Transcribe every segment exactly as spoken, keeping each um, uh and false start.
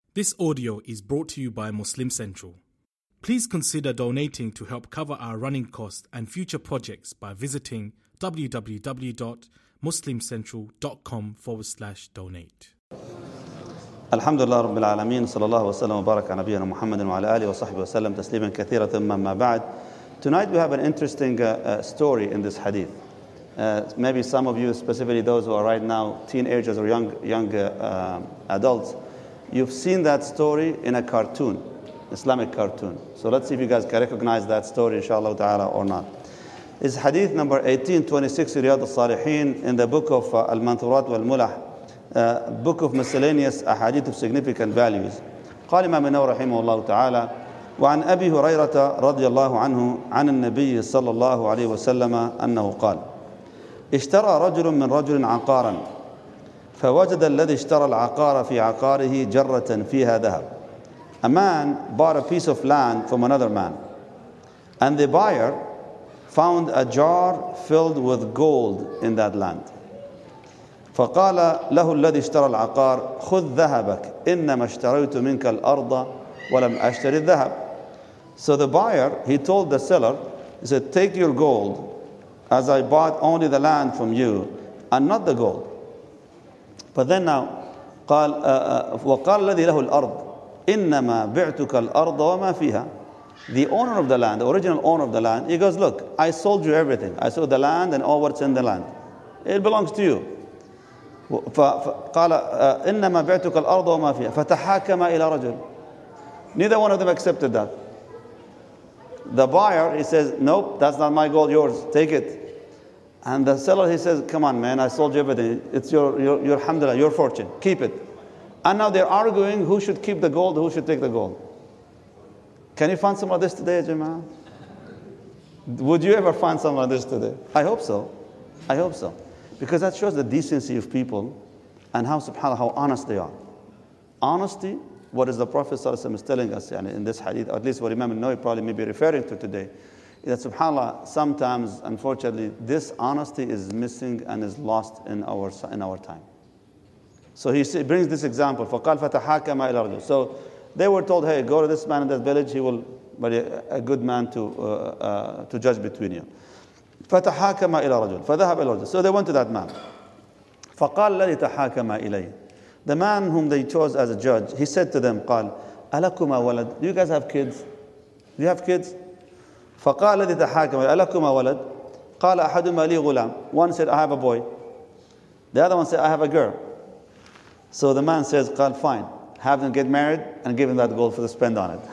This audio is brought to you by Muslim Central. Please consider donating to help cover our running costs and future projects by visiting www.muslimcentral.com forward slash donate. Alhamdulillah Rabbil Alameen, sallallahu wa sallam wa baraka nabiyyina Muhammadin wa ala alihi wa sahbihi wa sallam tasliman kathira thumma ma ba'd. Tonight we have an interesting uh, uh, story in this hadith. Uh, maybe some of you, specifically those who are right now teenagers or young, young uh, uh, adults, you've seen that story in a cartoon, Islamic cartoon. So let's see if you guys can recognize that story, inshallah ta'ala, or not. It's hadith number eighteen twenty-six, Riyad al-Salihin, in the book of uh, Al-Manturat wal-Mulah, uh, book of miscellaneous ahadith of significant values. قال إمام النووي رحمه الله تعالى: وعن أبي هريرة رضي الله عنه عن النبي صلى الله عليه وسلم أنه قال: اشترى رجل من رجل عقارا فوجد الذي اشترى العقار في عقاره جرة فيها ذهب. A man bought a piece of land from another man, and the buyer found a jar filled with gold in that land. فقال له الذي اشترى العقار: خذ ذهبك إنما اشتريت منك الأرض ولم أشتري الذهب. So the buyer, he told the seller, he said, take your gold, as I bought only the land from you and not the gold. But then now, قال وقال الذي له الأرض إنما بعتك الأرض وما فيها. The owner of the land, the original owner of the land, he goes, look, I sold you everything. I sold the land and all what's in the land. It belongs to you. فقال إنما بعتك الأرض وما فيها فتحاكم إلى رجل. Neither one of them accepted that. The buyer, he says, nope, that's not my gold, yours, take it. And the seller, he says, come on, man, I sold you everything. It's your, your, your alhamdulillah, your fortune. Keep it. And now they're arguing who should keep the gold, who should take the gold. Can you find some of this today, Jama'ah? Would you ever find some of this today? I hope so. I hope so. Because that shows the decency of people and how, subhanAllah, how honest they are. Honesty, what is the Prophet ﷺ is telling us in this hadith, or at least what Imam al-Nawawi probably may be referring to today, is that subhanAllah, sometimes, unfortunately, this honesty is missing and is lost in our, in our time. So he brings this example. فَقَالْ فَتَحَاكَمَ إِلَى رَجُلٍ. So they were told, hey, go to this man in this village, he will be a good man to, uh, uh, to judge between you. فَتَحَاكَمَ إِلَى رَجُلٍ فَذَهَبَ إِلَى رَجُلٍ. So they went to that man. فَقَالَ الَّذِي تَحَاكَمَ إِلَيْهِ. The man whom they chose as a judge, he said to them, قال ألكما ولد. Do you guys have kids? Do you have kids? فقال الذي تحاكم ألكما ولد. قال أحدهما لي غلام. One said, I have a boy. The other one said, I have a girl. So the man says, قال fine, have them get married and give him that gold for the spend on it.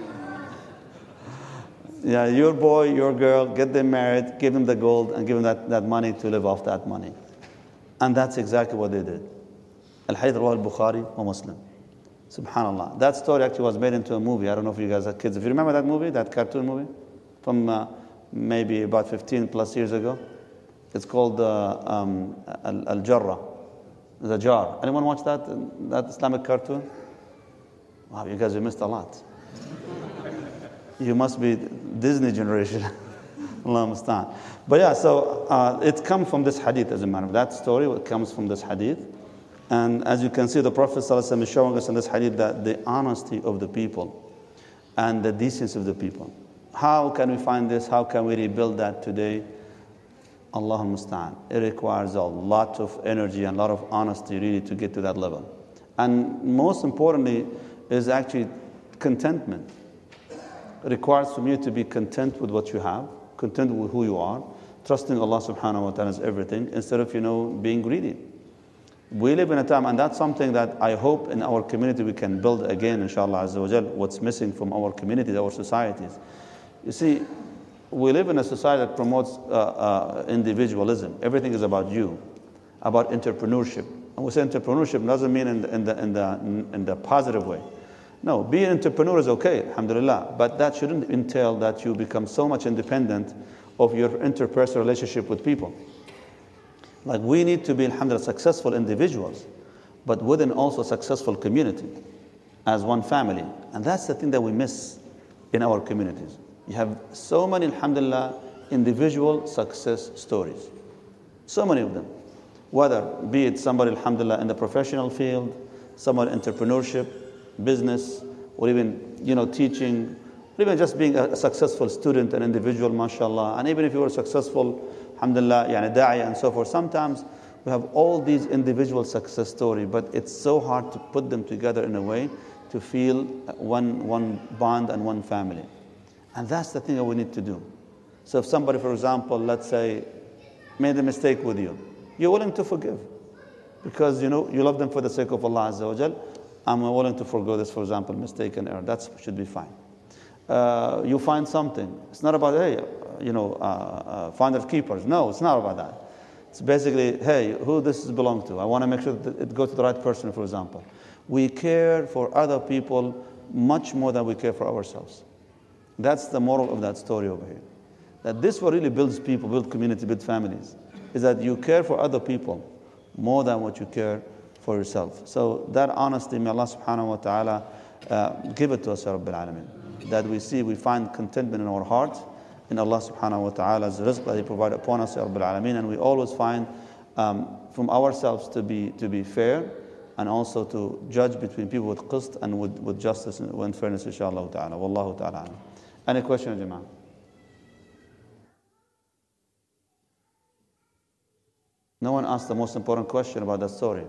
Yeah, your boy, your girl, get them married, give them the gold and give them that, that money to live off that money. And that's exactly what they did. Al-Hadith Rawah al-Bukhari wa Muslim. Subhanallah. That story actually was made into a movie. I don't know if you guys have kids. If you remember that movie, that cartoon movie, from uh, maybe about fifteen plus years ago, it's called uh, um, Al-Jarrah, the jar. Anyone watch that, that Islamic cartoon? Wow, you guys have missed a lot. You must be Disney generation. Allah musta'an. But yeah, so uh, it comes from this hadith, as a matter of that story. It comes from this hadith. And as you can see, the Prophet ﷺ is showing us in this hadith that the honesty of the people and the decency of the people. How can we find this? How can we rebuild that today? Allahul Musta'an. It requires a lot of energy and a lot of honesty really to get to that level. And most importantly is actually contentment. It requires from you to be content with what you have, content with who you are, trusting Allah subhanahu wa ta'ala as everything, instead of, you know, being greedy. We live in a time, and that's something that I hope in our community we can build again, inshallah azza wa jal, what's missing from our communities, our societies. You see, we live in a society that promotes uh, uh, individualism. Everything is about you, about entrepreneurship. And we say entrepreneurship doesn't mean in the, in the, in the, in the positive way. No, being an entrepreneur is okay, alhamdulillah, but that shouldn't entail that you become so much independent of your interpersonal relationship with people. Like, we need to be, alhamdulillah, successful individuals, but within also a successful community, as one family. And that's the thing that we miss in our communities. You have so many, alhamdulillah, individual success stories. So many of them. Whether, be it somebody, alhamdulillah, in the professional field, someone in entrepreneurship, business, or even, you know, teaching, or even just being a successful student, an individual, mashallah. And even if you were successful, alhamdulillah, yani da'iyah and so forth, sometimes we have all these individual success stories, but it's so hard to put them together in a way to feel one, one bond and one family. And that's the thing that we need to do. So if somebody, for example, let's say, made a mistake with you, you're willing to forgive. Because, you know, you love them for the sake of Allah Azza wa Jal. I'm willing to forgo this, for example, mistake and error. That should be fine. Uh, you find something. It's not about, hey, you know, uh, uh, find of keepers. No, it's not about that. It's basically, hey, who this belong to? I want to make sure that it goes to the right person, for example. We care for other people much more than we care for ourselves. That's the moral of that story over here. That this what really builds people, build community, build families, is that you care for other people more than what you care for yourself. So that honesty, may Allah subhanahu wa ta'ala uh, give it to us, Ya Rabbil Alameen. That we see, we find contentment in our hearts, in Allah subhanahu wa ta'ala's rizq that He provided upon us, Ya Rabbil Alameen. And we always find um, from ourselves to be, to be fair, and also to judge between people with qist and with, with justice and with fairness, inshaAllah ta'ala. Wallahu ta'ala. Any question, Jama'ah? No one asked the most important question about that story.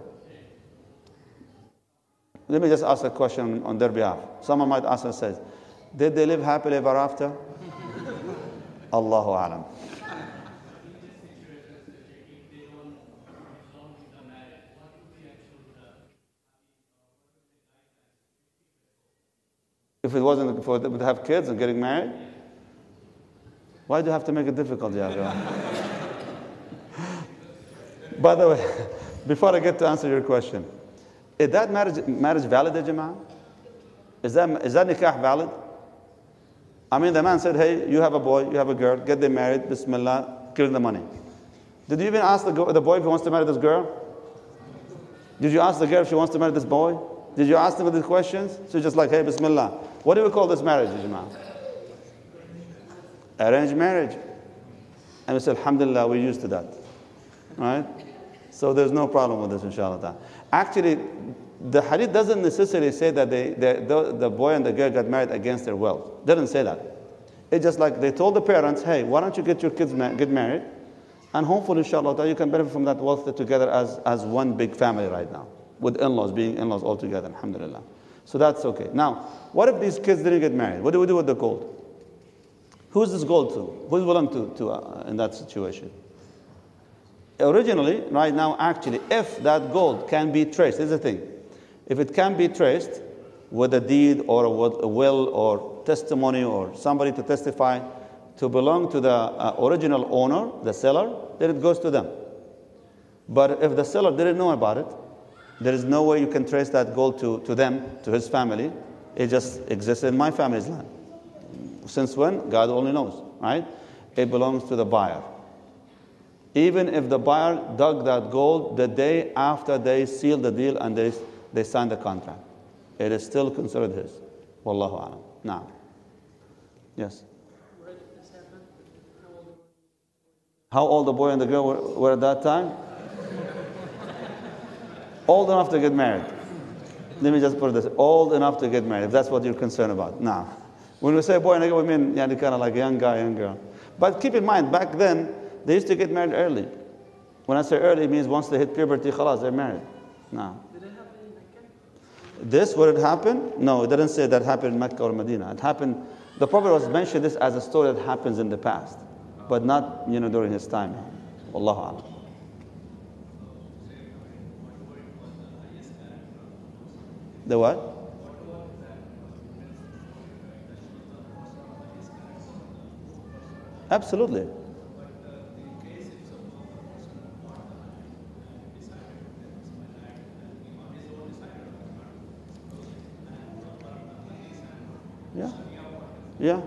Let me just ask a question on their behalf. Someone might ask and says, did they live happily ever after? Allahu Alam. If it wasn't for them to have kids and getting married, why do you have to make it difficult, Ya? By the way, before I get to answer your question, is that marriage, marriage valid, ya Jama'ah? Is that, is that nikah valid? I mean, the man said, hey, you have a boy, you have a girl, get them married, bismillah, give them the money. Did you even ask the, the boy if he wants to marry this girl? Did you ask the girl if she wants to marry this boy? Did you ask them these questions? So just like, hey, bismillah. What do we call this marriage, ya Jama'ah? Arranged marriage. And we said, alhamdulillah, we're used to that. Right? So there's no problem with this, inshallah. Actually, the hadith doesn't necessarily say that they, they, the, the boy and the girl got married against their will. It doesn't say that. It's just like they told the parents, hey, why don't you get your kids ma- get married? And hopefully, inshallah, you can benefit from that wealth together as, as one big family right now. With in-laws, being in-laws all together, alhamdulillah. So that's okay. Now, what if these kids didn't get married? What do we do with the gold? Who's this gold to? Who's willing to, to uh, in that situation? Originally, right now, actually, if that gold can be traced, here's the thing. If it can be traced with a deed or a will or testimony or somebody to testify to belong to the uh, original owner, the seller, then it goes to them. But if the seller didn't know about it, there is no way you can trace that gold to, to them, to his family. It just exists in my family's land. Since when? God only knows, right? It belongs to the buyer. Even if the buyer dug that gold the day after they sealed the deal and they, they signed the contract, it is still considered his. Wallahu a'lam. Now, yes. Where did this happen? How old the boy and the girl were, were at that time? Old enough to get married. Let me just put it this: old enough to get married. If that's what you're concerned about. Now, when we say boy and girl, we mean yeah, kind of like a young guy, young girl. But keep in mind, back then they used to get married early. When I say early, it means once they hit puberty, khalas, they're married. Now, Did it happen in Mecca? this would it happen? No, it didn't say that happened in Mecca or Medina. It happened. The Prophet was mentioned this as a story that happens in the past, but not you know during his time. Wallahu a'lam. The what? Absolutely. Yeah. Yeah.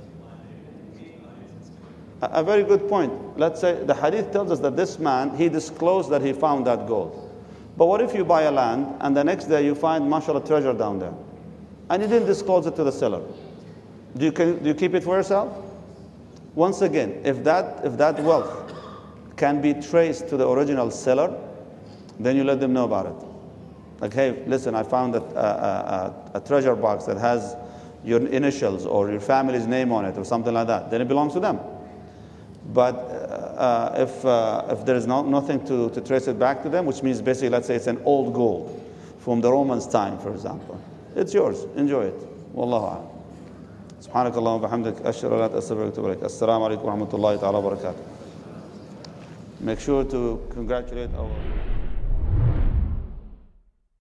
A, a very good point. Let's say the hadith tells us that this man, he disclosed that he found that gold. But what if you buy a land and the next day you find, mashallah, treasure down there? And you didn't disclose it to the seller. Do you, can, do you keep it for yourself? Once again, if that, if that wealth can be traced to the original seller, then you let them know about it. Like, hey, listen, I found a, a, a, a treasure box that has your initials or your family's name on it or something like that, then it belongs to them. But uh, if, uh, if there is no, nothing to, to trace it back to them, which means basically, let's say it's an old gold from the Romans' time, for example, it's yours. Enjoy it. Wallahu a'lam. سبحانك اللهم وبحمدك أشهد أن لا إله إلا أنت أستغفرك وأتوب إليك. السلام عليكم ورحمة الله تعالى وبركاته. Make sure to congratulate our